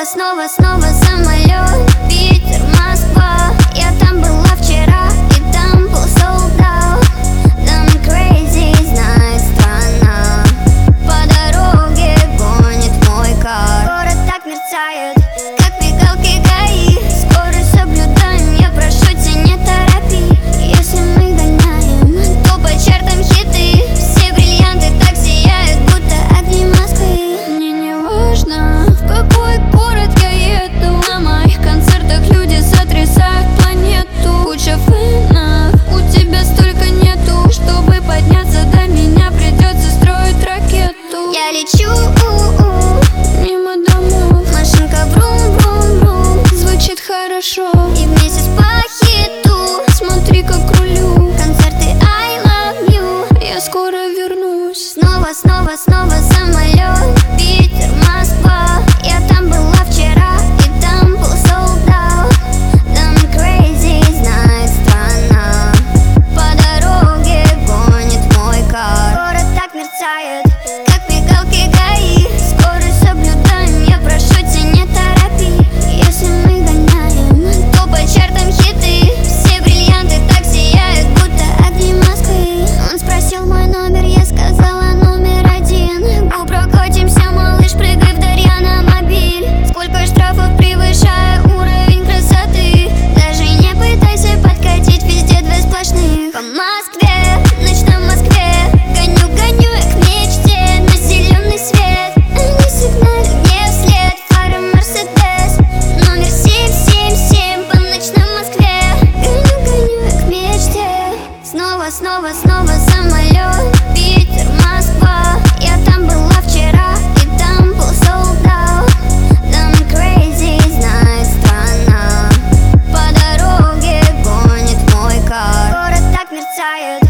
снова самолет. Питер, Москва. Я там была вчера, и там был sold out. Там crazy, знает страна. По дороге гонит мой кар. Город так мерцает, как мигалки ГАИ. Скорость соблюдаем, я прошу тебя, не торопи. Если мы гоняем, то по чартам хиты. Все бриллианты так сияют, будто огни Москвы. Мне не важно, в какой город я еду. На моих концертах люди сотрясают планету. Куча фэнов, у тебя столько нету. Чтобы подняться до меня, придется строить ракету. Я лечу мимо домов, машинка врум-врум-врум. Звучит хорошо, и вместе по хиту. Смотри, как рулю. Концерты I love you. Я скоро вернусь. Снова самолет. Питер, Москва. Я там была вчера, и там был sold out. Там crazy, знает страна. По дороге гонит мой кар. Город так мерцает, как мигалки ГАИ. Скорость соблюдаем, я прошу тебя, не торопи. Если мы гоняем, то по чартам хиты. Все бриллианты так сияют, будто огни Москвы. Он спросил мой номер, я сказала номер 1. Прокатимся, малыш, прыгай в Дарья на мобиль. Сколько штрафов, превышая уровень красоты. Даже не пытайся подкатить, везде две сплошных. По Москве, ночь на Москве. Гоню я к мечте на зеленый свет. Они сигналят мне вслед, фары Мерседес. Номер 777 по ночной Москве. Гоню я к мечте. Снова самолет. Питер, Москва. Я там была вчера, и там был sold out. Там crazy, знает страна. По дороге гонит мой кар. Город так мерцает,